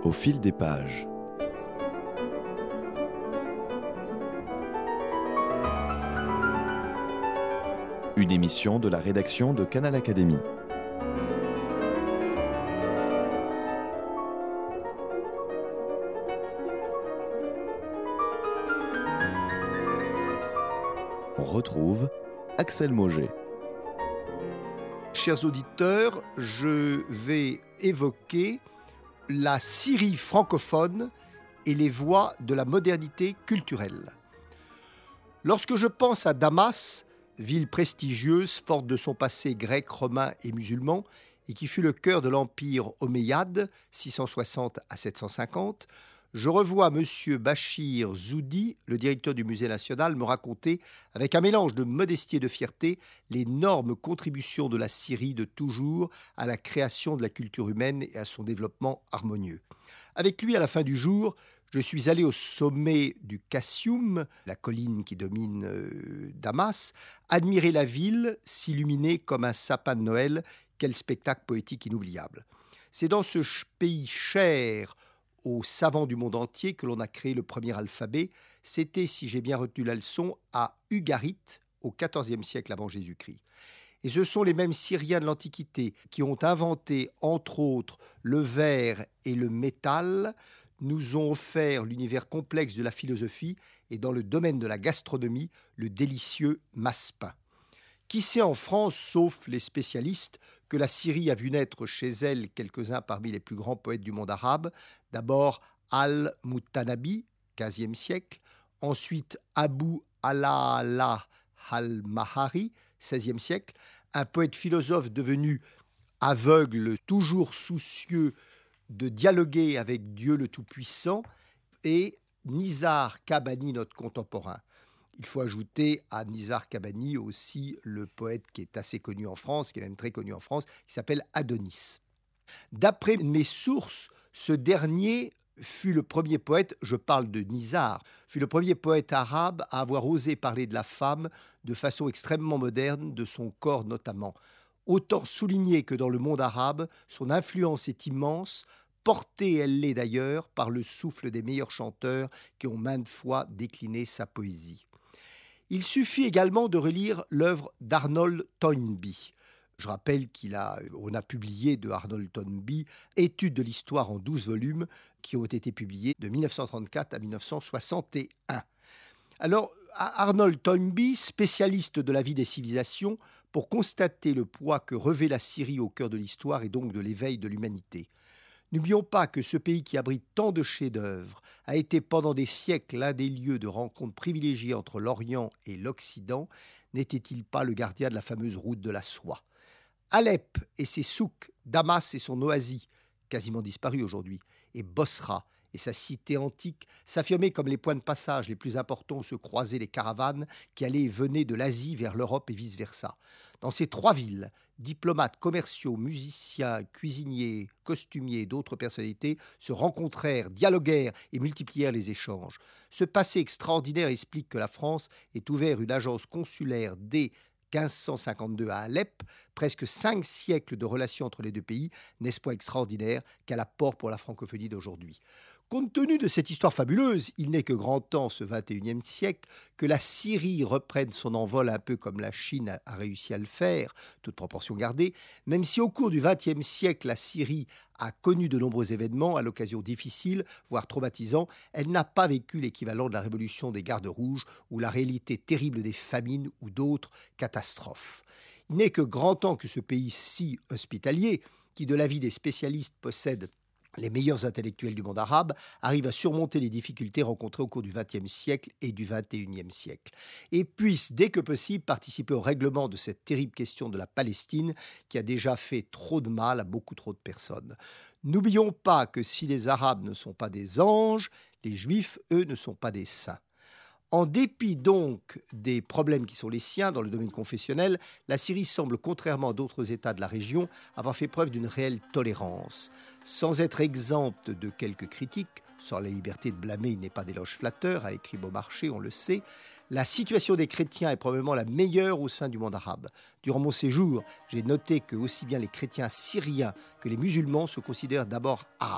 Au fil des pages. Une émission de la rédaction de Canal Académie. On retrouve Axel Mauger. Chers auditeurs, je vais évoquer la Syrie francophone et les voies de la modernité culturelle. Lorsque je pense à Damas, ville prestigieuse, forte de son passé grec, romain et musulman, et qui fut le cœur de l'empire omeyyade, 660 à 750, je revois M. Bachir Zoudi, le directeur du Musée national, me raconter, avec un mélange de modestie et de fierté, l'énorme contribution de la Syrie de toujours à la création de la culture humaine et à son développement harmonieux. Avec lui, à la fin du jour, je suis allé au sommet du Kassioum, la colline qui domine Damas, admirer la ville s'illuminer comme un sapin de Noël. Quel spectacle poétique inoubliable. C'est dans ce pays cher aux savants du monde entier que l'on a créé le premier alphabet. C'était, si j'ai bien retenu la leçon, à Ugarit, au XIVe siècle avant Jésus-Christ. Et ce sont les mêmes Syriens de l'Antiquité qui ont inventé, entre autres, le verre et le métal, nous ont offert l'univers complexe de la philosophie et dans le domaine de la gastronomie, le délicieux massepain. Qui sait en France, sauf les spécialistes, que la Syrie a vu naître chez elle quelques-uns parmi les plus grands poètes du monde arabe. D'abord Al-Muttanabi, XVe siècle, ensuite Abu al-Ala al-Mahari, XVIe siècle, un poète philosophe devenu aveugle, toujours soucieux de dialoguer avec Dieu le Tout-Puissant, et Nizar Qabani, notre contemporain. Il faut ajouter à Nizar Qabani aussi le poète qui est assez connu en France, qui est même très connu en France, qui s'appelle Adonis. D'après mes sources, ce dernier fut le premier poète, je parle de Nizar, fut le premier poète arabe à avoir osé parler de la femme de façon extrêmement moderne, de son corps notamment. Autant souligner que dans le monde arabe, son influence est immense, portée, elle l'est d'ailleurs, par le souffle des meilleurs chanteurs qui ont maintes fois décliné sa poésie. Il suffit également de relire l'œuvre d'Arnold Toynbee. Je rappelle qu'on a publié de Arnold Toynbee Études de l'histoire en 12 volumes qui ont été publiés de 1934 à 1961. Alors, Arnold Toynbee, spécialiste de la vie des civilisations, pour constater le poids que revêt la Syrie au cœur de l'histoire et donc de l'éveil de l'humanité. N'oublions pas que ce pays qui abrite tant de chefs-d'œuvre a été pendant des siècles l'un des lieux de rencontre privilégiés entre l'Orient et l'Occident. N'était-il pas le gardien de la fameuse route de la soie ? Alep et ses souks, Damas et son oasis, quasiment disparus aujourd'hui, et Bosra et sa cité antique s'affirmaient comme les points de passage les plus importants où se croisaient les caravanes qui allaient et venaient de l'Asie vers l'Europe et vice-versa. Dans ces trois villes, diplomates, commerciaux, musiciens, cuisiniers, costumiers et d'autres personnalités se rencontrèrent, dialoguèrent et multiplièrent les échanges. Ce passé extraordinaire explique que la France ait ouvert une agence consulaire dès 1552 à Alep, presque 5 siècles de relations entre les deux pays, n'est-ce pas extraordinaire quel apport pour la francophonie d'aujourd'hui. Compte tenu de cette histoire fabuleuse, il n'est que grand temps, ce XXIe siècle, que la Syrie reprenne son envol un peu comme la Chine a réussi à le faire, toute proportion gardée, même si au cours du XXe siècle, la Syrie a connu de nombreux événements, à l'occasion difficiles, voire traumatisants, elle n'a pas vécu l'équivalent de la révolution des gardes rouges ou la réalité terrible des famines ou d'autres catastrophes. Il n'est que grand temps que ce pays si hospitalier, qui de l'avis des spécialistes possède les meilleurs intellectuels du monde arabe, arrivent à surmonter les difficultés rencontrées au cours du XXe siècle et du XXIe siècle, et puissent, dès que possible, participer au règlement de cette terrible question de la Palestine qui a déjà fait trop de mal à beaucoup trop de personnes. N'oublions pas que si les Arabes ne sont pas des anges, les Juifs, eux, ne sont pas des saints. En dépit donc des problèmes qui sont les siens dans le domaine confessionnel, la Syrie semble, contrairement à d'autres États de la région, avoir fait preuve d'une réelle tolérance. Sans être exempte de quelques critiques, sans la liberté de blâmer, il n'est pas d'éloge flatteur, a écrit Beaumarchais, on le sait, la situation des chrétiens est probablement la meilleure au sein du monde arabe. Durant mon séjour, j'ai noté que aussi bien les chrétiens syriens que les musulmans se considèrent d'abord arabes.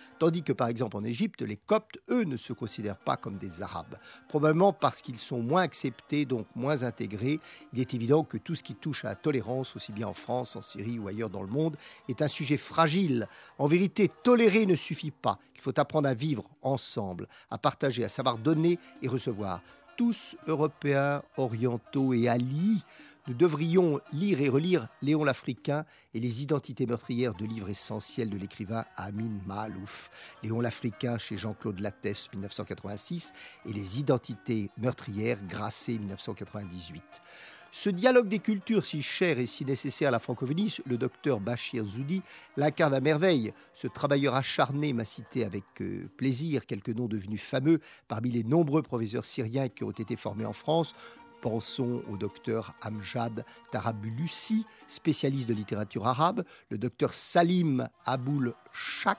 Tandis que par exemple en Égypte, les Coptes, eux, ne se considèrent pas comme des Arabes. Probablement parce qu'ils sont moins acceptés, donc moins intégrés. Il est évident que tout ce qui touche à la tolérance, aussi bien en France, en Syrie ou ailleurs dans le monde, est un sujet fragile. En vérité, tolérer ne suffit pas. Il faut apprendre à vivre ensemble, à partager, à savoir donner et recevoir. Tous Européens, orientaux et alliés, nous devrions lire et relire Léon l'Africain et les identités meurtrières, de livres essentiels de l'écrivain Amin Maalouf. Léon l'Africain chez Jean-Claude Lattès, 1986, et les identités meurtrières, Grasset, 1998. Ce dialogue des cultures si cher et si nécessaire à la francophonie, le docteur Bachir Zoudi l'incarne à merveille. Ce travailleur acharné m'a cité avec plaisir quelques noms devenus fameux parmi les nombreux professeurs syriens qui ont été formés en France. Pensons au docteur Amjad Tarabulusi, spécialiste de littérature arabe, le docteur Salim Aboul Chak,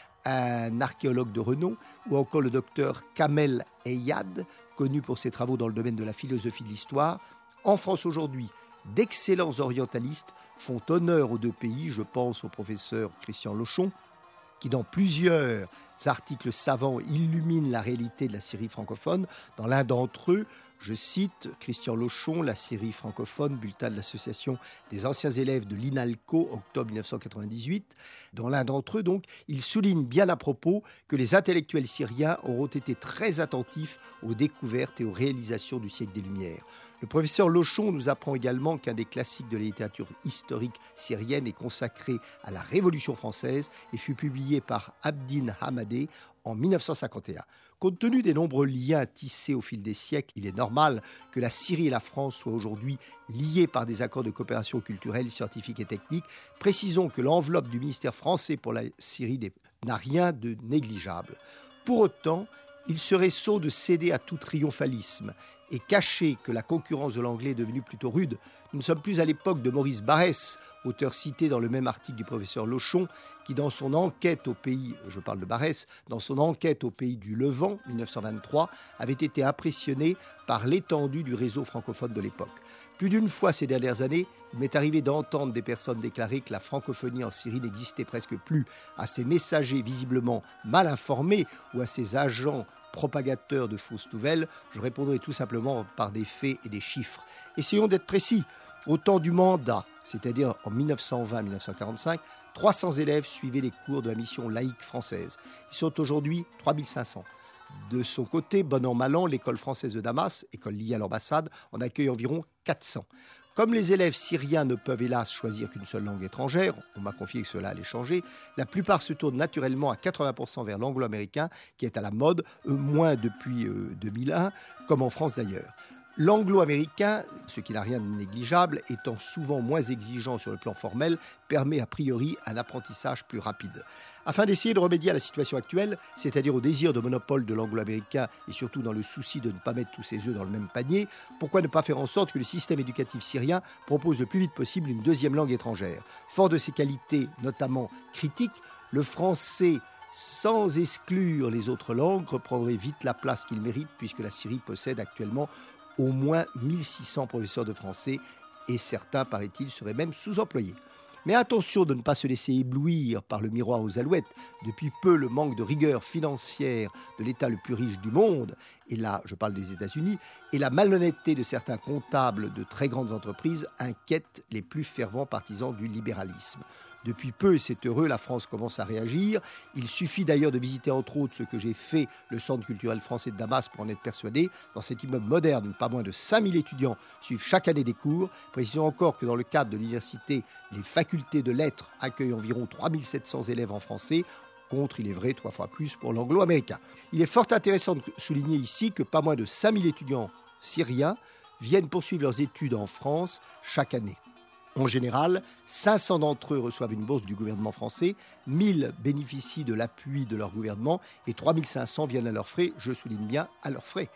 un archéologue de renom, ou encore le docteur Kamel Eyad, connu pour ses travaux dans le domaine de la philosophie de l'histoire. En France aujourd'hui, d'excellents orientalistes font honneur aux deux pays. Je pense au professeur Christian Lochon, qui dans plusieurs articles savants illumine la réalité de la Syrie francophone. Dans l'un d'entre eux, je cite Christian Lochon, la Syrie francophone, bulletin de l'association des anciens élèves de l'INALCO, octobre 1998. Dans l'un d'entre eux, donc, il souligne bien à propos que les intellectuels syriens auront été très attentifs aux découvertes et aux réalisations du siècle des Lumières. Le professeur Lochon nous apprend également qu'un des classiques de la littérature historique syrienne est consacré à la Révolution française et fut publié par Abdin Hamadeh en 1951. Compte tenu des nombreux liens tissés au fil des siècles, il est normal que la Syrie et la France soient aujourd'hui liées par des accords de coopération culturelle, scientifique et technique. Précisons que l'enveloppe du ministère français pour la Syrie n'a rien de négligeable. Pour autant, il serait sot de céder à tout triomphalisme et cacher que la concurrence de l'anglais est devenue plutôt rude. Nous ne sommes plus à l'époque de Maurice Barrès, auteur cité dans le même article du professeur Lochon, qui dans son enquête au pays, je parle de Barrès, dans son enquête au pays du Levant, 1923, avait été impressionné par l'étendue du réseau francophone de l'époque. Plus d'une fois ces dernières années, il m'est arrivé d'entendre des personnes déclarer que la francophonie en Syrie n'existait presque plus. À ces messagers visiblement mal informés ou à ces agents propagateurs de fausses nouvelles, je répondrai tout simplement par des faits et des chiffres. Essayons d'être précis. Au temps du mandat, c'est-à-dire en 1920-1945, 300 élèves suivaient les cours de la mission laïque française. Ils sont aujourd'hui 3500. De son côté, bon an mal an, l'école française de Damas, école liée à l'ambassade, en accueille environ 400. Comme les élèves syriens ne peuvent hélas choisir qu'une seule langue étrangère, on m'a confié que cela allait changer, la plupart se tournent naturellement à 80% vers l'anglo-américain, qui est à la mode, moins depuis 2001, comme en France d'ailleurs. L'anglo-américain, ce qui n'a rien de négligeable, étant souvent moins exigeant sur le plan formel, permet a priori un apprentissage plus rapide. Afin d'essayer de remédier à la situation actuelle, c'est-à-dire au désir de monopole de l'anglo-américain et surtout dans le souci de ne pas mettre tous ses œufs dans le même panier, pourquoi ne pas faire en sorte que le système éducatif syrien propose le plus vite possible une deuxième langue étrangère ? Fort de ses qualités, notamment critiques, le français, sans exclure les autres langues, reprendrait vite la place qu'il mérite puisque la Syrie possède actuellement au moins 1600 professeurs de français et certains, paraît-il, seraient même sous-employés. Mais attention de ne pas se laisser éblouir par le miroir aux alouettes. Depuis peu, le manque de rigueur financière de l'État le plus riche du monde, et là, je parle des États-Unis, et la malhonnêteté de certains comptables de très grandes entreprises inquiètent les plus fervents partisans du libéralisme. Depuis peu, et c'est heureux, la France commence à réagir. Il suffit d'ailleurs de visiter entre autres ce que j'ai fait, le Centre culturel français de Damas, pour en être persuadé. Dans cet immeuble moderne, pas moins de 5000 étudiants suivent chaque année des cours. Précisons encore que dans le cadre de l'université, les facultés de lettres accueillent environ 3700 élèves en français, contre, il est vrai, 3 fois plus pour l'anglo-américain. Il est fort intéressant de souligner ici que pas moins de 5000 étudiants syriens viennent poursuivre leurs études en France chaque année. En général, 500 d'entre eux reçoivent une bourse du gouvernement français, 1000 bénéficient de l'appui de leur gouvernement et 3500 viennent à leurs frais, je souligne bien à leurs frais.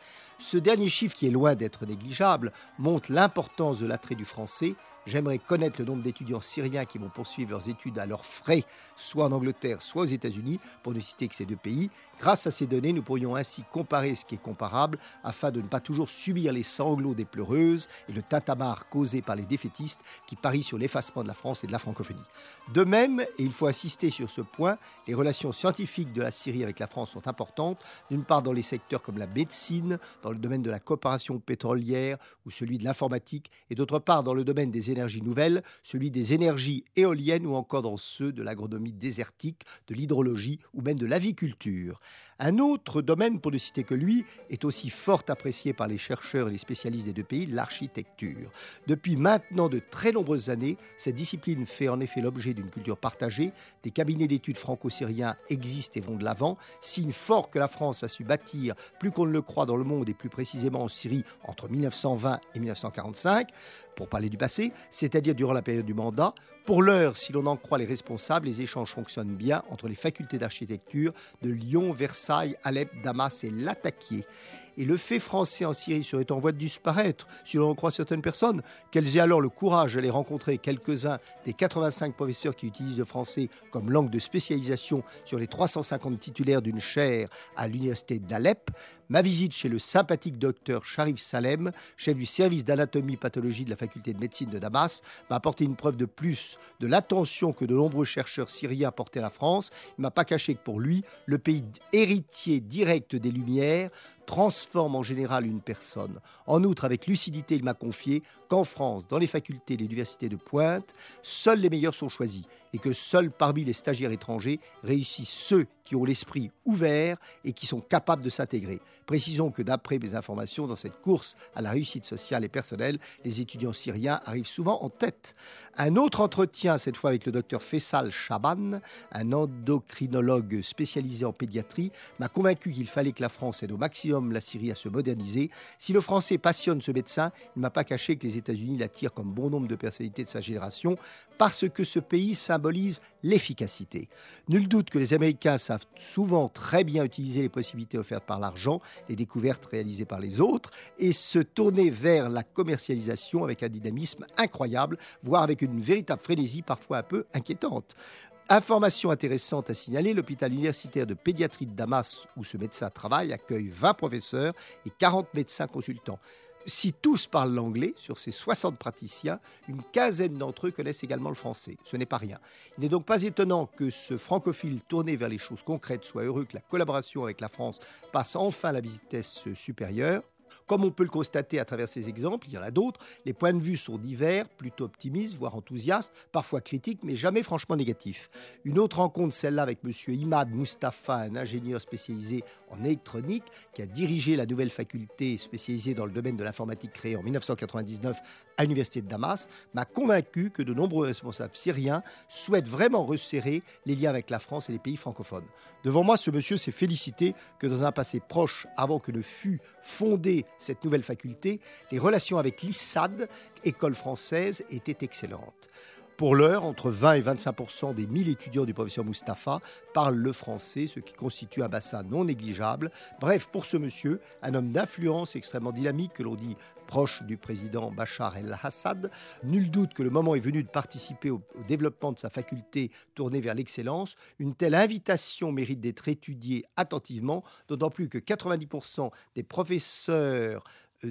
Ce dernier chiffre, qui est loin d'être négligeable, montre l'importance de l'attrait du français. J'aimerais connaître le nombre d'étudiants syriens qui vont poursuivre leurs études à leurs frais, soit en Angleterre, soit aux États-Unis, pour ne citer que ces deux pays. Grâce à ces données, nous pourrions ainsi comparer ce qui est comparable, afin de ne pas toujours subir les sanglots des pleureuses et le tintamarre causé par les défaitistes qui parient sur l'effacement de la France et de la francophonie. De même, et il faut insister sur ce point, les relations scientifiques de la Syrie avec la France sont importantes, d'une part dans les secteurs comme la médecine, dans le domaine de la coopération pétrolière ou celui de l'informatique, et d'autre part dans le domaine des énergies nouvelles, celui des énergies éoliennes ou encore dans ceux de l'agronomie désertique, de l'hydrologie ou même de l'aviculture. Un autre domaine, pour ne citer que lui, est aussi fort apprécié par les chercheurs et les spécialistes des deux pays, l'architecture. Depuis maintenant de très nombreuses années, cette discipline fait en effet l'objet d'une culture partagée. Des cabinets d'études franco-syriens existent et vont de l'avant, signe fort que la France a su bâtir, plus qu'on ne le croit dans le monde et plus précisément en Syrie, entre 1920 et 1945, pour parler du passé, c'est-à-dire durant la période du mandat. Pour l'heure, si l'on en croit les responsables, les échanges fonctionnent bien entre les facultés d'architecture de Lyon, Versailles, Alep, Damas et Latakié. Et le fait français en Syrie serait en voie de disparaître, si l'on en croit certaines personnes, qu'elles aient alors le courage d'aller rencontrer quelques-uns des 85 professeurs qui utilisent le français comme langue de spécialisation sur les 350 titulaires d'une chaire à l'université d'Alep. Ma visite chez le sympathique docteur Sharif Salem, chef du service d'anatomie-pathologie de la faculté de médecine de Damas, m'a apporté une preuve de plus de l'attention que de nombreux chercheurs syriens portaient à la France. Il ne m'a pas caché que pour lui, le pays héritier direct des Lumières transforme en général une personne. En outre, avec lucidité, il m'a confié qu'en France, dans les facultés et les universités de pointe, seuls les meilleurs sont choisis et que seuls parmi les stagiaires étrangers réussissent ceux qui ont l'esprit ouvert et qui sont capables de s'intégrer. Précisons que d'après mes informations, dans cette course à la réussite sociale et personnelle, les étudiants syriens arrivent souvent en tête. Un autre entretien, cette fois avec le docteur Faisal Chaban, un endocrinologue spécialisé en pédiatrie, m'a convaincu qu'il fallait que la France aide au maximum la Syrie à se moderniser. Si le français passionne ce médecin, il ne m'a pas caché que les États-Unis l'attirent comme bon nombre de personnalités de sa génération parce que ce pays symbolise l'efficacité. Nul doute que les Américains savent souvent très bien utiliser les possibilités offertes par l'argent, les découvertes réalisées par les autres et se tourner vers la commercialisation avec un dynamisme incroyable, voire avec une véritable frénésie parfois un peu inquiétante. Information intéressante à signaler, l'hôpital universitaire de pédiatrie de Damas, où ce médecin travaille, accueille 20 professeurs et 40 médecins consultants. Si tous parlent l'anglais, sur ces 60 praticiens, une quinzaine d'entre eux connaissent également le français. Ce n'est pas rien. Il n'est donc pas étonnant que ce francophile tourné vers les choses concrètes soit heureux que la collaboration avec la France passe enfin à la vitesse supérieure. Comme on peut le constater à travers ces exemples, il y en a d'autres, les points de vue sont divers, plutôt optimistes, voire enthousiastes, parfois critiques, mais jamais franchement négatifs. Une autre rencontre, celle-là avec M. Imad Mustafa, un ingénieur spécialisé en électronique, qui a dirigé la nouvelle faculté spécialisée dans le domaine de l'informatique créée en 1999 à l'université de Damas, m'a convaincu que de nombreux responsables syriens souhaitent vraiment resserrer les liens avec la France et les pays francophones. Devant moi, ce monsieur s'est félicité que dans un passé proche, avant que ne fût fondée cette nouvelle faculté, les relations avec l'ISAD, école française, étaient excellentes. Pour l'heure, entre 20 et 25% des 1000 étudiants du professeur Mustafa parlent le français, ce qui constitue un bassin non négligeable. Bref, pour ce monsieur, un homme d'influence extrêmement dynamique, que l'on dit proche du président Bachar el-Assad, nul doute que le moment est venu de participer au développement de sa faculté tournée vers l'excellence. Une telle invitation mérite d'être étudiée attentivement, d'autant plus que 90% des professeurs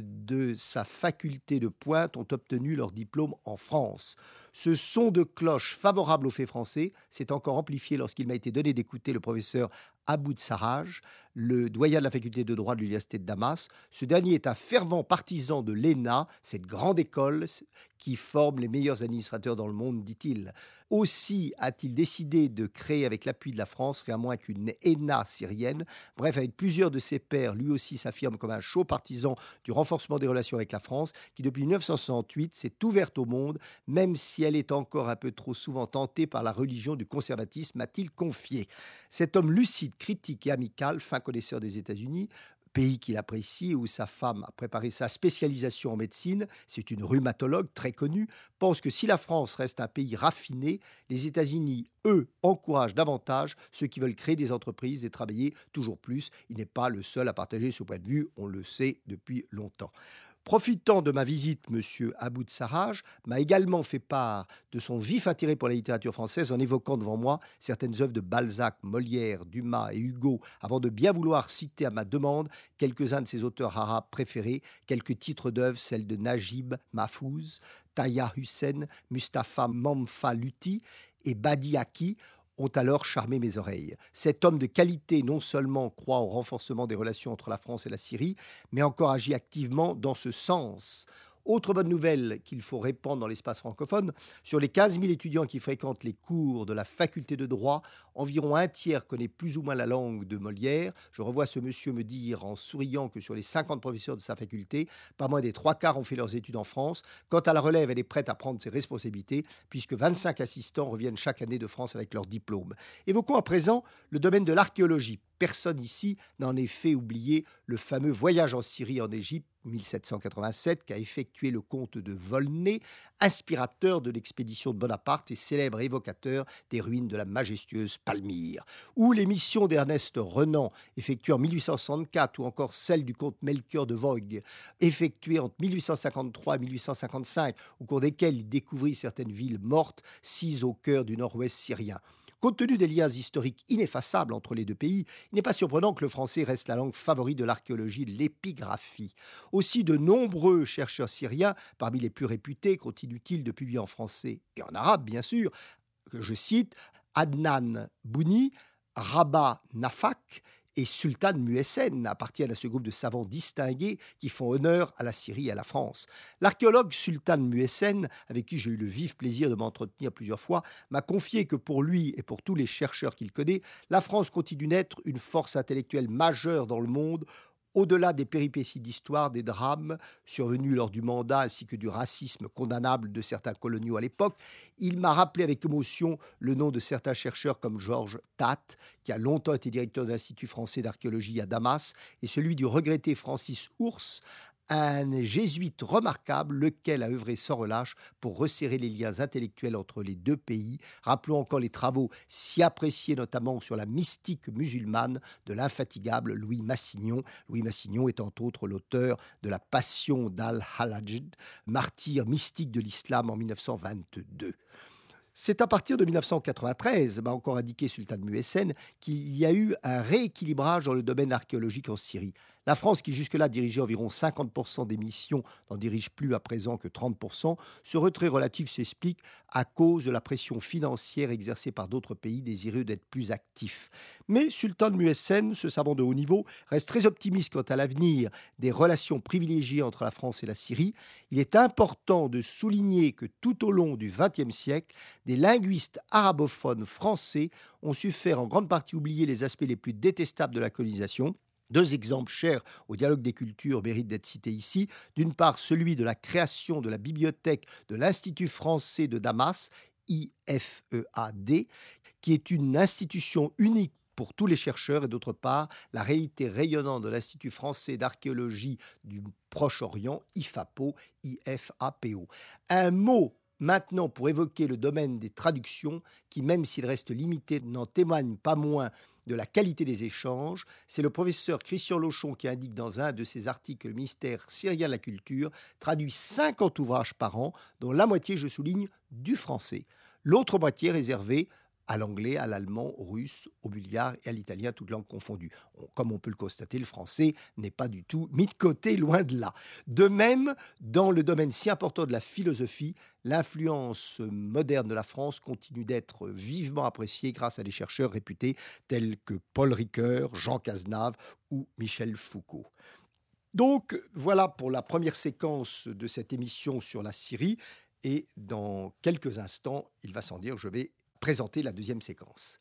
de sa faculté de pointe ont obtenu leur diplôme en France. Ce son de cloche favorable aux faits français s'est encore amplifié lorsqu'il m'a été donné d'écouter le professeur Aboud Sarraj, le doyen de la faculté de droit de l'université de Damas. Ce dernier est un fervent partisan de l'ENA, cette grande école qui forme les meilleurs administrateurs dans le monde, dit-il. Aussi a-t-il décidé de créer avec l'appui de la France rien moins qu'une ENA syrienne. Bref, avec plusieurs de ses pairs, lui aussi s'affirme comme un chaud partisan du renforcement des relations avec la France, qui depuis 1968 s'est ouverte au monde, même si elle est encore un peu trop souvent tentée par la religion du conservatisme, m'a-t-il confié. Cet homme lucide, critique et amical, fin connaisseur des États-Unis, pays qu'il apprécie, où sa femme a préparé sa spécialisation en médecine, c'est une rhumatologue très connue, pense que si la France reste un pays raffiné, les États-Unis, eux, encouragent davantage ceux qui veulent créer des entreprises et travailler toujours plus. Il n'est pas le seul à partager ce point de vue, on le sait depuis longtemps. Profitant de ma visite, M. Aboud Sarraj m'a également fait part de son vif intérêt pour la littérature française en évoquant devant moi certaines œuvres de Balzac, Molière, Dumas et Hugo, avant de bien vouloir citer à ma demande quelques-uns de ses auteurs arabes préférés, quelques titres d'œuvres, celles de Najib Mahfouz, Taya Hussein, Mustapha Mamfa Luti et Badi Aki, ont alors charmé mes oreilles. Cet homme de qualité non seulement croit au renforcement des relations entre la France et la Syrie, mais encore agit activement dans ce sens. Autre bonne nouvelle qu'il faut répandre dans l'espace francophone, sur les 15 000 étudiants qui fréquentent les cours de la faculté de droit, environ un tiers connaît plus ou moins la langue de Molière. Je revois ce monsieur me dire en souriant que sur les 50 professeurs de sa faculté, pas moins des 3/4 ont fait leurs études en France. Quant à la relève, elle est prête à prendre ses responsabilités, puisque 25 assistants reviennent chaque année de France avec leur diplôme. Évoquons à présent le domaine de l'archéologie. Personne ici n'a en effet oublié le fameux voyage en Syrie et en Égypte, 1787, qu'a effectué le comte de Volney, inspirateur de l'expédition de Bonaparte et célèbre évocateur des ruines de la majestueuse Palmyre. Ou les missions d'Ernest Renan, effectuées en 1864, ou encore celles du comte Melchior de Vogue, effectuées entre 1853 et 1855, au cours desquelles il découvrit certaines villes mortes, sises au cœur du nord-ouest syrien. Compte tenu des liens historiques ineffaçables entre les deux pays, il n'est pas surprenant que le français reste la langue favorite de l'archéologie, l'épigraphie. Aussi, de nombreux chercheurs syriens, parmi les plus réputés, continuent-ils de publier en français et en arabe, bien sûr, que je cite Adnan Bouni, Rabat Nafak et Sultan Muessen appartiennent à ce groupe de savants distingués qui font honneur à la Syrie et à la France. L'archéologue Sultan Muessen, avec qui j'ai eu le vif plaisir de m'entretenir plusieurs fois, m'a confié que pour lui et pour tous les chercheurs qu'il connaît, la France continue d'être une force intellectuelle majeure dans le monde, au-delà des péripéties d'histoire, des drames survenus lors du mandat ainsi que du racisme condamnable de certains coloniaux à l'époque. Il m'a rappelé avec émotion le nom de certains chercheurs comme Georges Tat, qui a longtemps été directeur de l'Institut français d'archéologie à Damas, et celui du regretté Francis Ours, un jésuite remarquable, lequel a œuvré sans relâche pour resserrer les liens intellectuels entre les deux pays. Rappelons encore les travaux si appréciés notamment sur la mystique musulmane de l'infatigable Louis Massignon. Louis Massignon est entre autres l'auteur de la Passion d'Al-Hallaj, martyr mystique de l'islam en 1922. C'est à partir de 1993, m'a encore indiqué Sultan Muessen, qu'il y a eu un rééquilibrage dans le domaine archéologique en Syrie. La France, qui jusque-là dirigeait environ 50% des missions, n'en dirige plus à présent que 30%. Ce retrait relatif s'explique à cause de la pression financière exercée par d'autres pays désireux d'être plus actifs. Mais Sultan Muessen, ce savant de haut niveau, reste très optimiste quant à l'avenir des relations privilégiées entre la France et la Syrie. Il est important de souligner que tout au long du XXe siècle, des linguistes arabophones français ont su faire en grande partie oublier les aspects les plus détestables de la colonisation. Deux exemples chers au dialogue des cultures méritent d'être cités ici. D'une part, celui de la création de la bibliothèque de l'Institut français de Damas, IFEAD, qui est une institution unique pour tous les chercheurs, et d'autre part, la réalité rayonnante de l'Institut français d'archéologie du Proche-Orient, IFAPO, IFAPO. Un mot maintenant pour évoquer le domaine des traductions, qui, même s'il reste limité, n'en témoigne pas moins de la qualité des échanges. C'est le professeur Christian Lochon qui indique dans un de ses articles que le ministère syrien de la Culture traduit 50 ouvrages par an, dont la moitié, je souligne, du français. L'autre moitié réservée à l'anglais, à l'allemand, au russe, au bulgare et à l'italien, toutes langues confondues. Comme on peut le constater, le français n'est pas du tout mis de côté, loin de là. De même, dans le domaine si important de la philosophie, l'influence moderne de la France continue d'être vivement appréciée grâce à des chercheurs réputés tels que Paul Ricoeur, Jean Cazenave ou Michel Foucault. Donc, voilà pour la première séquence de cette émission sur la Syrie. Et dans quelques instants, il va sans dire, je vais présenter la deuxième séquence.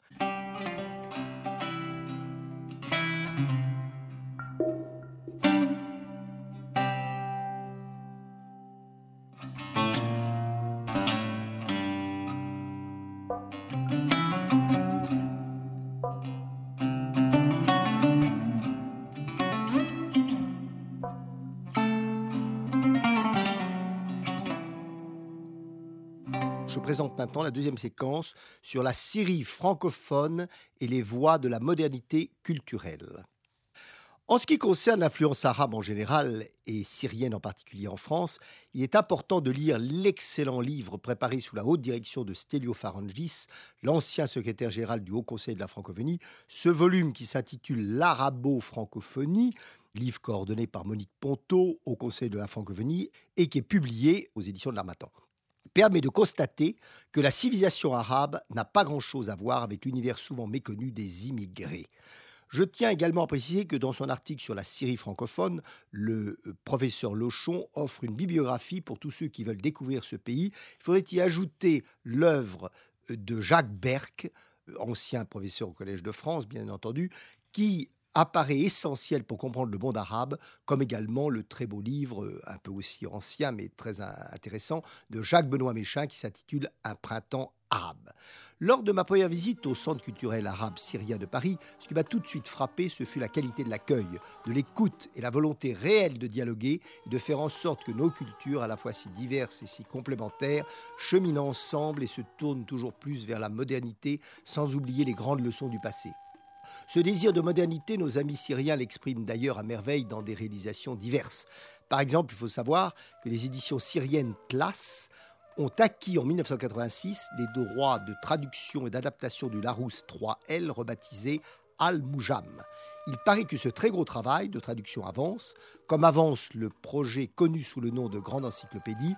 présente maintenant la deuxième séquence sur la Syrie francophone et les voies de la modernité culturelle. En ce qui concerne l'influence arabe en général et syrienne en particulier en France, il est important de lire l'excellent livre préparé sous la haute direction de Stélio Farangis, l'ancien secrétaire général du Haut Conseil de la francophonie. Ce volume qui s'intitule L'arabo-francophonie, livre coordonné par Monique Ponto au Conseil de la francophonie et qui est publié aux éditions de l'Harmattan, permet de constater que la civilisation arabe n'a pas grand-chose à voir avec l'univers souvent méconnu des immigrés. Je tiens également à préciser que dans son article sur la Syrie francophone, le professeur Lochon offre une bibliographie pour tous ceux qui veulent découvrir ce pays. Il faudrait y ajouter l'œuvre de Jacques Berck, ancien professeur au Collège de France, bien entendu, qui apparaît essentiel pour comprendre le monde arabe, comme également le très beau livre, un peu aussi ancien mais très intéressant, de Jacques-Benoît Méchain qui s'intitule « Un printemps arabe ». Lors de ma première visite au Centre culturel arabe syrien de Paris, ce qui m'a tout de suite frappé, ce fut la qualité de l'accueil, de l'écoute et la volonté réelle de dialoguer et de faire en sorte que nos cultures, à la fois si diverses et si complémentaires, cheminent ensemble et se tournent toujours plus vers la modernité, sans oublier les grandes leçons du passé. Ce désir de modernité, nos amis syriens l'expriment d'ailleurs à merveille dans des réalisations diverses. Par exemple, il faut savoir que les éditions syriennes Tlas ont acquis en 1986 les droits de traduction et d'adaptation du Larousse 3L rebaptisé Al-Moujam. Il paraît que ce très gros travail de traduction avance, comme avance le projet connu sous le nom de grande encyclopédie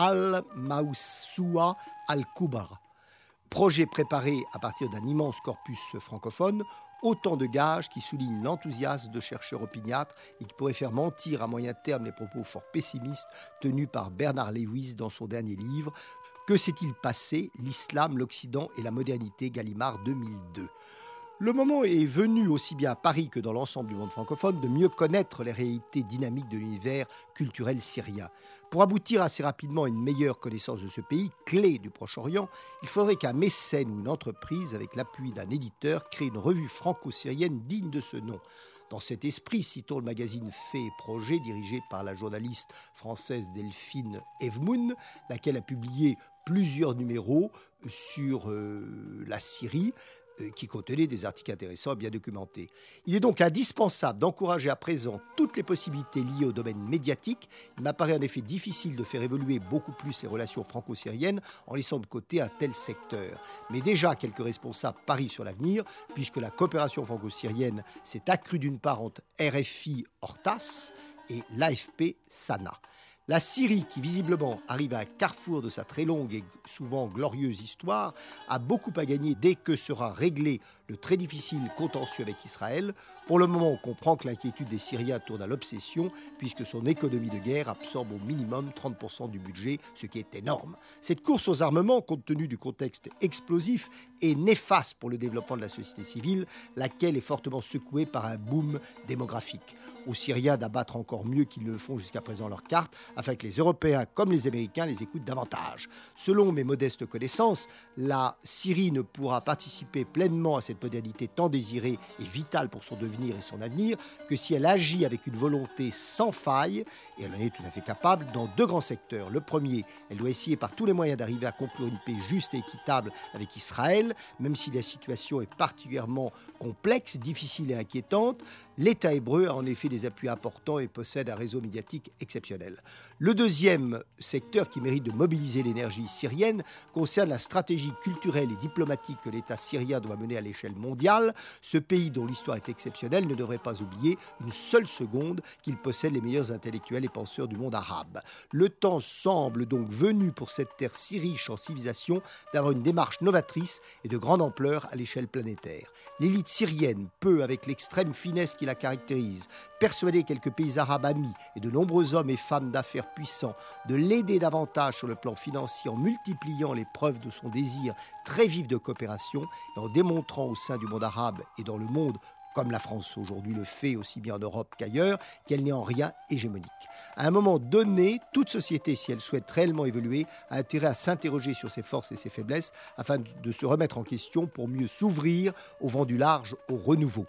Al-Mawsoua Al-Kubra. Projet préparé à partir d'un immense corpus francophone, autant de gages qui soulignent l'enthousiasme de chercheurs opiniâtres et qui pourraient faire mentir à moyen terme les propos fort pessimistes tenus par Bernard Lewis dans son dernier livre « Que s'est-il passé? L'islam, l'Occident et la modernité » Gallimard 2002. Le moment est venu, aussi bien à Paris que dans l'ensemble du monde francophone, de mieux connaître les réalités dynamiques de l'univers culturel syrien. Pour aboutir assez rapidement à une meilleure connaissance de ce pays, clé du Proche-Orient, il faudrait qu'un mécène ou une entreprise, avec l'appui d'un éditeur, crée une revue franco-syrienne digne de ce nom. Dans cet esprit, citons le magazine Faits et Projets, dirigé par la journaliste française Delphine Evmoun, laquelle a publié plusieurs numéros sur la Syrie, qui contenait des articles intéressants et bien documentés. Il est donc indispensable d'encourager à présent toutes les possibilités liées au domaine médiatique. Il m'apparaît en effet difficile de faire évoluer beaucoup plus les relations franco-syriennes en laissant de côté un tel secteur. Mais déjà, quelques responsables parient sur l'avenir, puisque la coopération franco-syrienne s'est accrue d'une part entre RFI Hortas et l'AFP Sana. La Syrie, qui visiblement arrive à un carrefour de sa très longue et souvent glorieuse histoire, a beaucoup à gagner dès que sera réglé le très difficile contentieux avec Israël. Pour le moment, on comprend que l'inquiétude des Syriens tourne à l'obsession, puisque son économie de guerre absorbe au minimum 30% du budget, ce qui est énorme. Cette course aux armements, compte tenu du contexte explosif, est néfaste pour le développement de la société civile, laquelle est fortement secouée par un boom démographique. Aux Syriens d'abattre encore mieux qu'ils ne le font jusqu'à présent leurs cartes, afin que les Européens comme les Américains les écoutent davantage. Selon mes modestes connaissances, la Syrie ne pourra participer pleinement à cette modernité tant désirée et vitale pour son devenir et son avenir que si elle agit avec une volonté sans faille, et elle en est tout à fait capable, dans deux grands secteurs. Le premier, elle doit essayer par tous les moyens d'arriver à conclure une paix juste et équitable avec Israël, même si la situation est particulièrement complexe, difficile et inquiétante. L'État hébreu a en effet des appuis importants et possède un réseau médiatique exceptionnel. Le deuxième secteur qui mérite de mobiliser l'énergie syrienne concerne la stratégie culturelle et diplomatique que l'État syrien doit mener à l'échelle mondiale. Ce pays dont l'histoire est exceptionnelle ne devrait pas oublier une seule seconde qu'il possède les meilleurs intellectuels et penseurs du monde arabe. Le temps semble donc venu pour cette terre si riche en civilisation d'avoir une démarche novatrice et de grande ampleur à l'échelle planétaire. L'élite syrienne peut, avec l'extrême finesse qui la caractérise, persuader quelques pays arabes amis et de nombreux hommes et femmes d'affaires puissants de l'aider davantage sur le plan financier en multipliant les preuves de son désir très vif de coopération et en démontrant au sein du monde arabe et dans le monde, comme la France aujourd'hui le fait aussi bien en Europe qu'ailleurs, qu'elle n'est en rien hégémonique. À un moment donné, toute société, si elle souhaite réellement évoluer, a intérêt à s'interroger sur ses forces et ses faiblesses afin de se remettre en question pour mieux s'ouvrir au vent du large, au renouveau.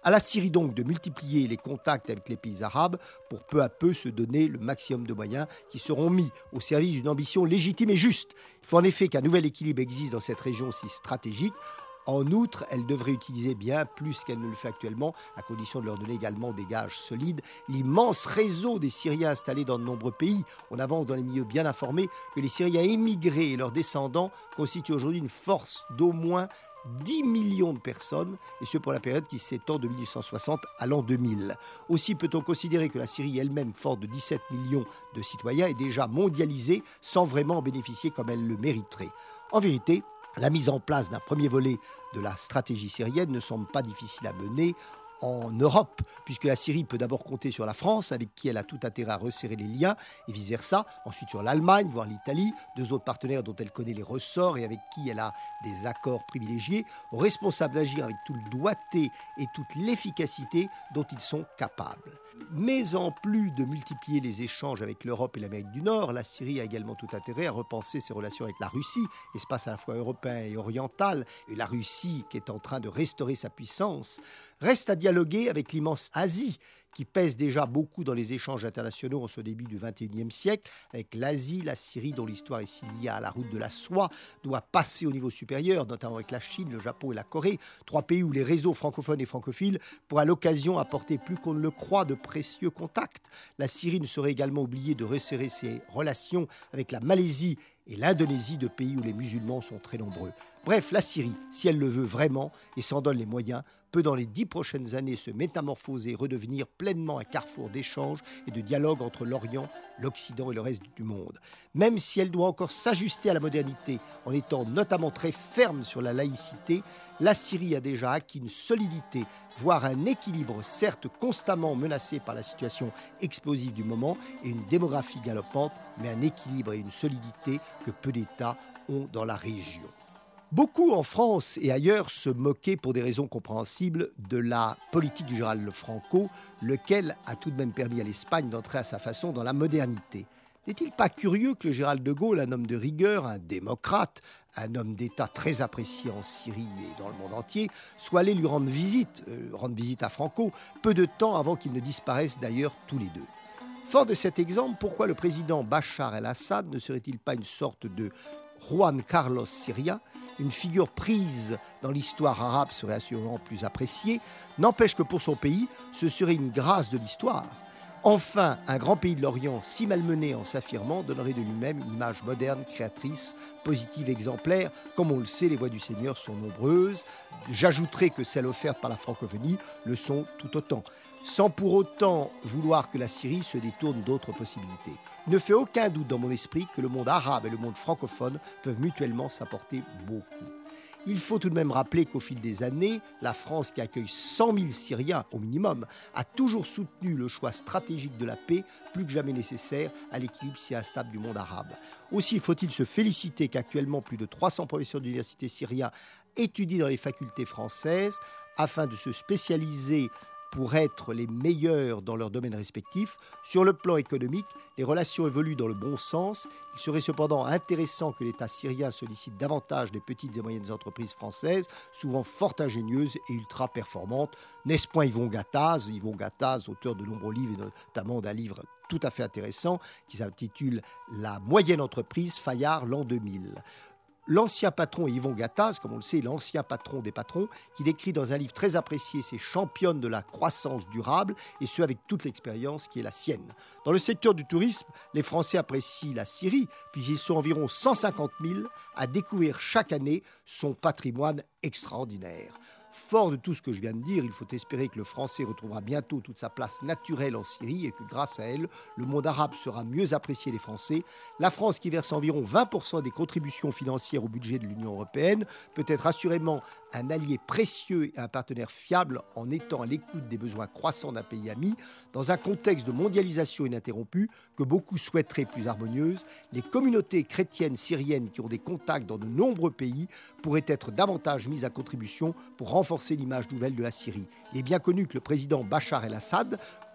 À la Syrie donc de multiplier les contacts avec les pays arabes pour peu à peu se donner le maximum de moyens qui seront mis au service d'une ambition légitime et juste. Il faut en effet qu'un nouvel équilibre existe dans cette région si stratégique. En outre, elle devrait utiliser bien plus qu'elle ne le fait actuellement, à condition de leur donner également des gages solides, l'immense réseau des Syriens installés dans de nombreux pays. On avance dans les milieux bien informés que les Syriens émigrés et leurs descendants constituent aujourd'hui une force d'au moins 10 millions de personnes, et ce pour la période qui s'étend de 1860 à l'an 2000. Aussi peut-on considérer que la Syrie elle-même, forte de 17 millions de citoyens, est déjà mondialisée sans vraiment en bénéficier comme elle le mériterait. En vérité, la mise en place d'un premier volet de la stratégie syrienne ne semble pas difficile à mener en Europe, puisque la Syrie peut d'abord compter sur la France, avec qui elle a tout intérêt à resserrer les liens, et vice-versa, ensuite sur l'Allemagne, voire l'Italie, deux autres partenaires dont elle connaît les ressorts et avec qui elle a des accords privilégiés, aux responsables d'agir avec toute doigté et toute l'efficacité dont ils sont capables. Mais en plus de multiplier les échanges avec l'Europe et l'Amérique du Nord, la Syrie a également tout intérêt à repenser ses relations avec la Russie, espace à la fois européen et oriental, et la Russie qui est en train de restaurer sa puissance, reste à dialoguer avec l'immense Asie, qui pèse déjà beaucoup dans les échanges internationaux en ce début du XXIe siècle. Avec l'Asie, la Syrie, dont l'histoire est si liée à la route de la soie, doit passer au niveau supérieur, notamment avec la Chine, le Japon et la Corée, trois pays où les réseaux francophones et francophiles pourraient à l'occasion apporter plus qu'on ne le croit de précieux contacts. La Syrie ne saurait également oublier de resserrer ses relations avec la Malaisie et l'Indonésie, de pays où les musulmans sont très nombreux. Bref, la Syrie, si elle le veut vraiment et s'en donne les moyens, peut dans les 10 prochaines années se métamorphoser et redevenir pleinement un carrefour d'échanges et de dialogue entre l'Orient, l'Occident et le reste du monde. Même si elle doit encore s'ajuster à la modernité, en étant notamment très ferme sur la laïcité, la Syrie a déjà acquis une solidité, voire un équilibre, certes constamment menacé par la situation explosive du moment et une démographie galopante, mais un équilibre et une solidité que peu d'États ont dans la région. Beaucoup en France et ailleurs se moquaient pour des raisons compréhensibles de la politique du général Franco, lequel a tout de même permis à l'Espagne d'entrer à sa façon dans la modernité. N'est-il pas curieux que le général de Gaulle, un homme de rigueur, un démocrate, un homme d'État très apprécié en Syrie et dans le monde entier, soit allé lui rendre visite à Franco, peu de temps avant qu'il ne disparaisse d'ailleurs tous les deux. Fort de cet exemple, pourquoi le président Bachar el-Assad ne serait-il pas une sorte de Juan Carlos syrien, une figure prise dans l'histoire arabe serait assurément plus appréciée, n'empêche que pour son pays, ce serait une grâce de l'histoire. Enfin, un grand pays de l'Orient, si malmené en s'affirmant, donnerait de lui-même une image moderne, créatrice, positive, exemplaire. Comme on le sait, les voix du Seigneur sont nombreuses. J'ajouterai que celles offertes par la francophonie le sont tout autant, sans pour autant vouloir que la Syrie se détourne d'autres possibilités. Il ne fait aucun doute dans mon esprit que le monde arabe et le monde francophone peuvent mutuellement s'apporter beaucoup. Il faut tout de même rappeler qu'au fil des années, la France, qui accueille 100 000 Syriens au minimum, a toujours soutenu le choix stratégique de la paix, plus que jamais nécessaire à l'équilibre si instable du monde arabe. Aussi faut-il se féliciter qu'actuellement plus de 300 professeurs d'université syriens étudient dans les facultés françaises afin de se spécialiser pour être les meilleurs dans leurs domaines respectifs. Sur le plan économique, les relations évoluent dans le bon sens. Il serait cependant intéressant que l'État syrien sollicite davantage des petites et moyennes entreprises françaises, souvent fort ingénieuses et ultra performantes. N'est-ce point Yvon Gattaz, auteur de nombreux livres et notamment d'un livre tout à fait intéressant qui s'intitule « La moyenne entreprise, Fayard, l'an 2000 ». L'ancien patron Yvon Gattaz, comme on le sait, l'ancien patron des patrons, qui décrit dans un livre très apprécié ces championnes de la croissance durable, et ce avec toute l'expérience qui est la sienne. Dans le secteur du tourisme, les Français apprécient la Syrie, puisqu'ils sont environ 150 000 à découvrir chaque année son patrimoine extraordinaire. Fort de tout ce que je viens de dire, il faut espérer que le français retrouvera bientôt toute sa place naturelle en Syrie et que grâce à elle, le monde arabe sera mieux apprécié des Français. La France, qui verse environ 20% des contributions financières au budget de l'Union européenne, peut être assurément un allié précieux et un partenaire fiable en étant à l'écoute des besoins croissants d'un pays ami. Dans un contexte de mondialisation ininterrompue que beaucoup souhaiteraient plus harmonieuse, les communautés chrétiennes syriennes qui ont des contacts dans de nombreux pays pourraient être davantage mises à contribution pour renforcer l'image nouvelle de la Syrie. Il est bien connu que le président Bachar el-Assad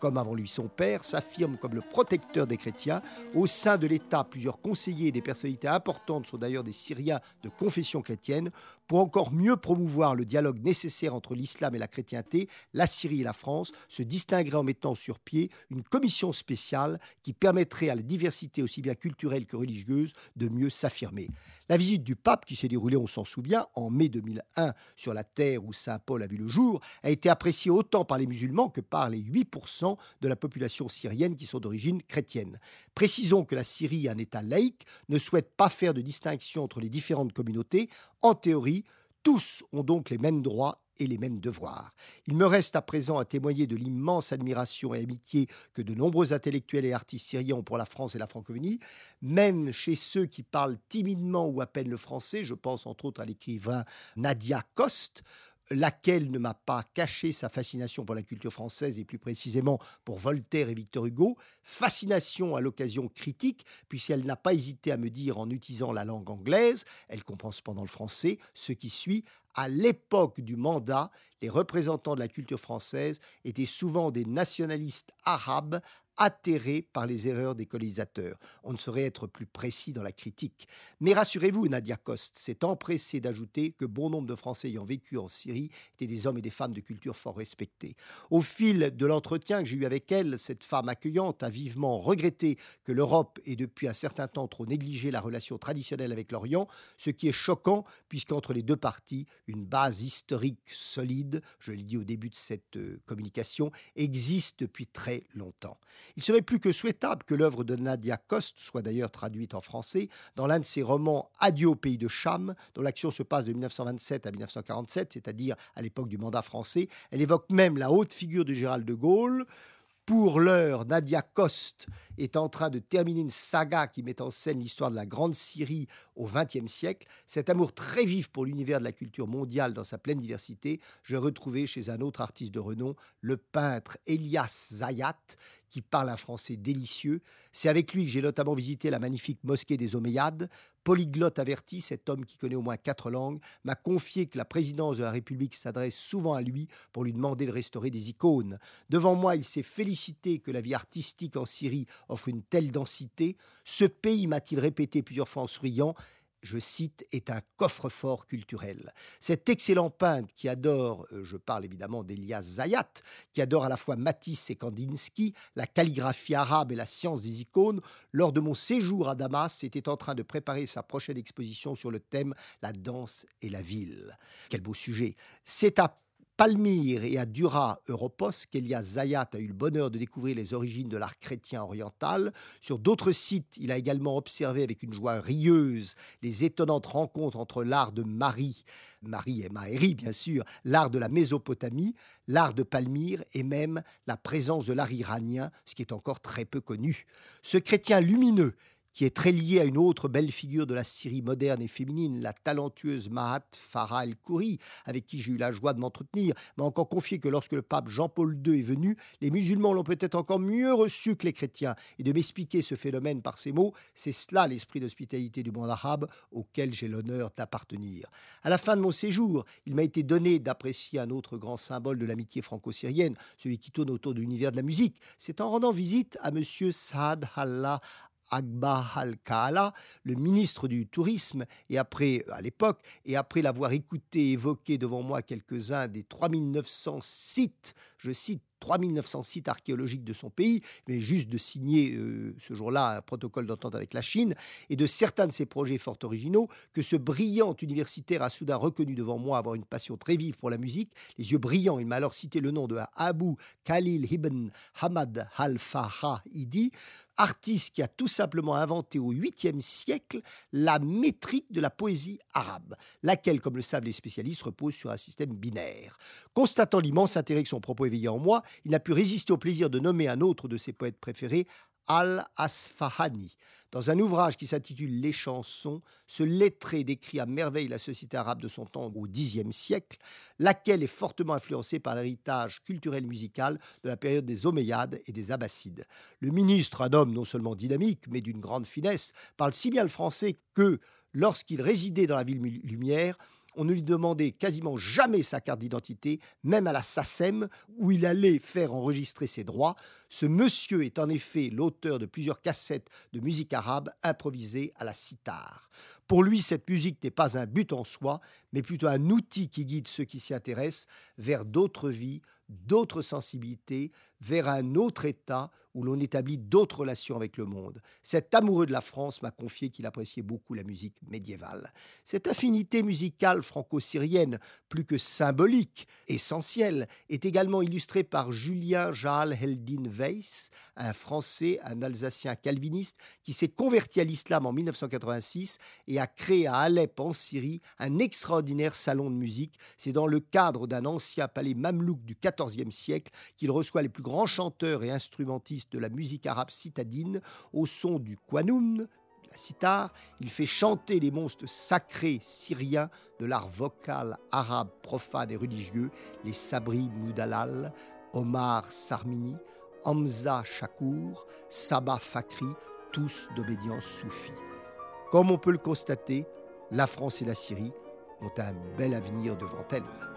comme avant lui son père, s'affirme comme le protecteur des chrétiens. Au sein de l'État, plusieurs conseillers et des personnalités importantes sont d'ailleurs des Syriens de confession chrétienne. Pour encore mieux promouvoir le dialogue nécessaire entre l'islam et la chrétienté, la Syrie et la France se distingueraient en mettant sur pied une commission spéciale qui permettrait à la diversité aussi bien culturelle que religieuse de mieux s'affirmer. La visite du pape, qui s'est déroulée, on s'en souvient, en mai 2001 sur la terre où Saint Paul a vu le jour, a été appréciée autant par les musulmans que par les 8% de la population syrienne qui sont d'origine chrétienne. Précisons que la Syrie, un État laïque, ne souhaite pas faire de distinction entre les différentes communautés. En théorie, tous ont donc les mêmes droits et les mêmes devoirs. Il me reste à présent à témoigner de l'immense admiration et amitié que de nombreux intellectuels et artistes syriens ont pour la France et la francophonie, même chez ceux qui parlent timidement ou à peine le français. Je pense entre autres à l'écrivain Nadia Coste, laquelle ne m'a pas caché sa fascination pour la culture française et plus précisément pour Voltaire et Victor Hugo, fascination à l'occasion critique, puisqu'elle n'a pas hésité à me dire en utilisant la langue anglaise, elle comprend cependant le français, ce qui suit: à l'époque du mandat, les représentants de la culture française étaient souvent des nationalistes arabes atterrés par les erreurs des colonisateurs. On ne saurait être plus précis dans la critique. Mais rassurez-vous, Nadia Coste s'est empressée d'ajouter que bon nombre de Français ayant vécu en Syrie étaient des hommes et des femmes de culture fort respectés. Au fil de l'entretien que j'ai eu avec elle, cette femme accueillante a vivement regretté que l'Europe ait depuis un certain temps trop négligé la relation traditionnelle avec l'Orient, ce qui est choquant puisqu'entre les deux parties, une base historique solide, je l'ai dit au début de cette communication, existe depuis très longtemps. Il serait plus que souhaitable que l'œuvre de Nadia Coste soit d'ailleurs traduite en français dans l'un de ses romans Adieu au pays de Cham, dont l'action se passe de 1927 à 1947, c'est-à-dire à l'époque du mandat français. Elle évoque même la haute figure du général de Gaulle. Pour l'heure, Nadia Coste est en train de terminer une saga qui met en scène l'histoire de la Grande Syrie au XXe siècle. Cet amour très vif pour l'univers de la culture mondiale dans sa pleine diversité, je retrouvais chez un autre artiste de renom, le peintre Elias Zayat, qui parle un français délicieux. C'est avec lui que j'ai notamment visité la magnifique mosquée des Omeyyades. Polyglotte averti, cet homme qui connaît au moins 4 langues m'a confié que la présidence de la République s'adresse souvent à lui pour lui demander de restaurer des icônes. Devant moi, il s'est félicité que la vie artistique en Syrie offre une telle densité. Ce pays, m'a-t-il répété plusieurs fois en souriant, je cite, est un coffre-fort culturel. Cet excellent peintre qui adore, je parle évidemment d'Elias Zayat, qui adore à la fois Matisse et Kandinsky, la calligraphie arabe et la science des icônes, lors de mon séjour à Damas, était en train de préparer sa prochaine exposition sur le thème « La danse et la ville ». Quel beau sujet. C'est à Palmyre et à Dura Europos qu'Elias Zayat a eu le bonheur de découvrir les origines de l'art chrétien oriental. Sur d'autres sites, il a également observé avec une joie rieuse les étonnantes rencontres entre l'art de Marie et Mahéry bien sûr, l'art de la Mésopotamie, l'art de Palmyre et même la présence de l'art iranien, ce qui est encore très peu connu. Ce chrétien lumineux, qui est très lié à une autre belle figure de la Syrie moderne et féminine, la talentueuse Mahat Farah El-Khoury, avec qui j'ai eu la joie de m'entretenir, m'a encore confié que lorsque le pape Jean-Paul II est venu, les musulmans l'ont peut-être encore mieux reçu que les chrétiens. Et de m'expliquer ce phénomène par ces mots, c'est cela l'esprit d'hospitalité du monde arabe auquel j'ai l'honneur d'appartenir. À la fin de mon séjour, il m'a été donné d'apprécier un autre grand symbole de l'amitié franco-syrienne, celui qui tourne autour de l'univers de la musique. C'est en rendant visite à M. Saad Allah Agba Al-Kaala, le ministre du Tourisme, à l'époque, et après l'avoir écouté évoquer devant moi quelques-uns des 3900 sites, je cite, 3900 sites archéologiques de son pays, mais juste de signer ce jour-là un protocole d'entente avec la Chine, et de certains de ses projets fort originaux, que ce brillant universitaire a soudain reconnu devant moi avoir une passion très vive pour la musique. Les yeux brillants, il m'a alors cité le nom de Abu Khalil ibn Hamad al-Farahidi, artiste qui a tout simplement inventé au 8e siècle la métrique de la poésie arabe, laquelle, comme le savent les spécialistes, repose sur un système binaire. Constatant l'immense intérêt que son propos éveillait en moi, il n'a pu résister au plaisir de nommer un autre de ses poètes préférés, Al-Asfahani. Dans un ouvrage qui s'intitule Les chansons, ce lettré décrit à merveille la société arabe de son temps au Xe siècle, laquelle est fortement influencée par l'héritage culturel musical de la période des Omeyyades et des Abbassides. Le ministre, un homme non seulement dynamique, mais d'une grande finesse, parle si bien le français que, lorsqu'il résidait dans la ville lumière, On ne lui demandait quasiment jamais sa carte d'identité, même à la SACEM, où il allait faire enregistrer ses droits. Ce monsieur est en effet l'auteur de plusieurs cassettes de musique arabe improvisées à la sitar. Pour lui, cette musique n'est pas un but en soi, mais plutôt un outil qui guide ceux qui s'y intéressent vers d'autres vies, d'autres sensibilités, vers un autre état où l'on établit d'autres relations avec le monde. Cet amoureux de la France m'a confié qu'il appréciait beaucoup la musique médiévale. Cette affinité musicale franco-syrienne, plus que symbolique, essentielle, est également illustrée par Julien Jaal Eldin Weiss, un Français, un Alsacien calviniste, qui s'est converti à l'islam en 1986 et a créé à Alep, en Syrie, un extraordinaire salon de musique. C'est dans le cadre d'un ancien palais mamelouk du XIVe siècle qu'il reçoit les plus grands chanteurs et instrumentistes de la musique arabe citadine au son du quanoun, la sitar. Il fait chanter les monstres sacrés syriens de l'art vocal arabe profane et religieux, les Sabri Moudalal, Omar Sarmini, Hamza Chakour, Sabah Fakri, tous d'obédience soufie. Comme on peut le constater, la France et la Syrie ont un bel avenir devant elles.